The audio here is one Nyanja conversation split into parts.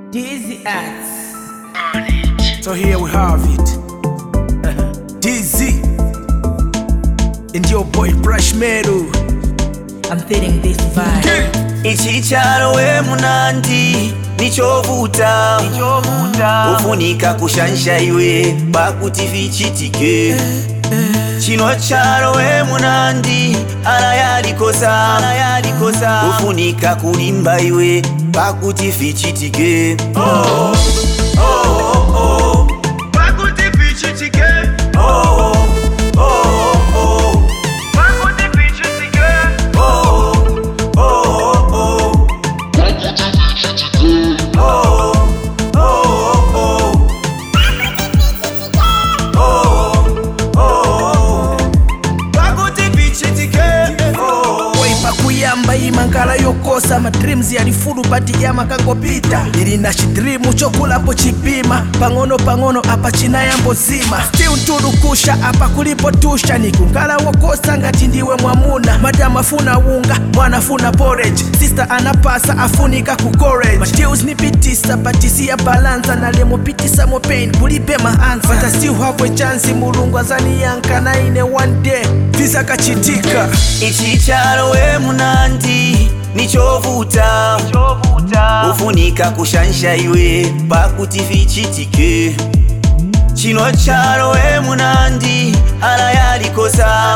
Dizzy Arts. So here we have it. Dizzy and your boy Brush Meadow. I'm feeling this vibe. Ichicharo we munandi nichovuta ufunika kushansha iwe pakuti vichitike. Chino charo we munandi anayalikosa ufunika kulimba iwe pakuti vichitike. Oh, oh, oh, oh. Pakuti vichitike. Oh, oh, oh. Pakuti vichitike. Oh, oh, oh. Oh, oh, oh. Kuyamba imangala yokosa ma dreams yalifulu pati yama kangopita ili na shidrimu chokulapo chipima pang'ono apa china yambo zima still ntulukusha apa kulipotusha nikungala wokosa ngati ndiwe mwamuna madama funa wunga mwana funa porridge sister anapasa afunika ku courage materials nipitisa patisi ya balanza na lemo pitisa mo pain kulipe ma answer but I still have a chance mulungu azani yanka na ine one day visa kachitika. Ichicharo we munandi nichovuta ufunika kushansha iwe pakuti vichitike. Chino charo we munandi anayalikosa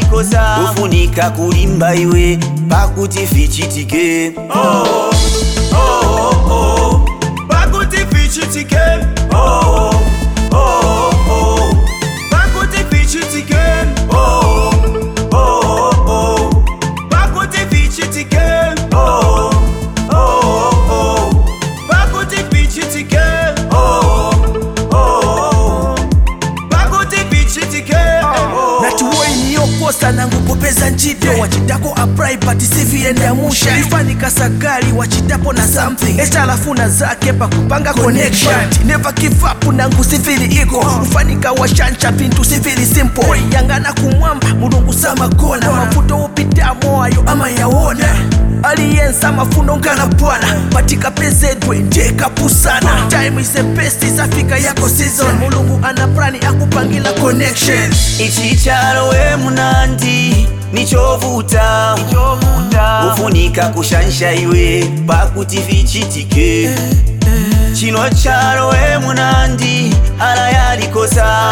ufunika kulimba iwe pakuti vichitike. Oh, oh, oh. Pakuti vichitike. Oh, oh, oh. Pakuti vichitike. Oh, oh, oh. Pakuti vichitike. Oh, oh, oh. Pakuti vichitike. Oh, oh, oh. Pakuti vichitike. Natuwoi niyokosa nangu popeza njito wachitako apply but sivile ndamusha ifanika sagari wachitapo na something eshalafuna zake pa kupanga connection never give up nangu sivili ego ufanika washancha pintu sivili simple yangana kumwamba mulungu sama kona mafuto upita moyo ama yaona aliyensa mafuno ngana bwana patika pezedwe ndeka pusana time is the best isafika yako season mulungu ana plani akupangila connection. Ichicharo we munandi nichovuta ufunika kushansha iwe pakuti vichitike. Chino charo we munandi anayalikosa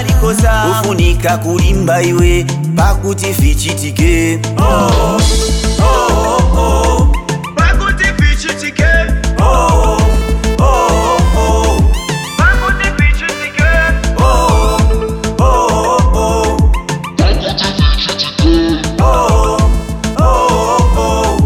ufunika kulimba iwe pakuti vichitike. Oh, oh, oh. Pakuti vichitike. Oh, oh, oh. Pakuti vichitike. Oh, oh, oh. Oh, oh, oh.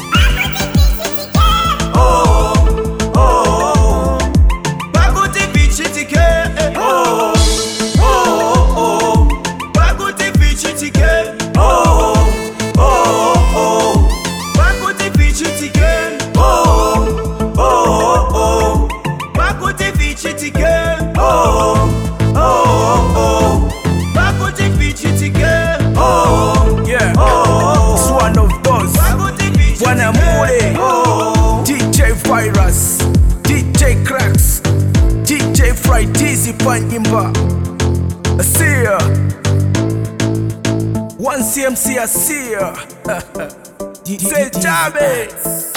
Oh, oh. Pakuti vichitike. Oh, oh, oh. Pakuti vichitike. Oh, oh, oh. Pakuti vichitike. Oh, oh, oh. Pakuti vichitike. Oh, oh, oh. Pakuti vichitike. Oh, Yeah, oh, it's one of those. Pakuti vichitike. Bwana Mule, Oh, DJ Virus, DJ Cracks, DJ Fry Dizzy Panyimba. I see ya. One CMC I see ya. Say Jabe.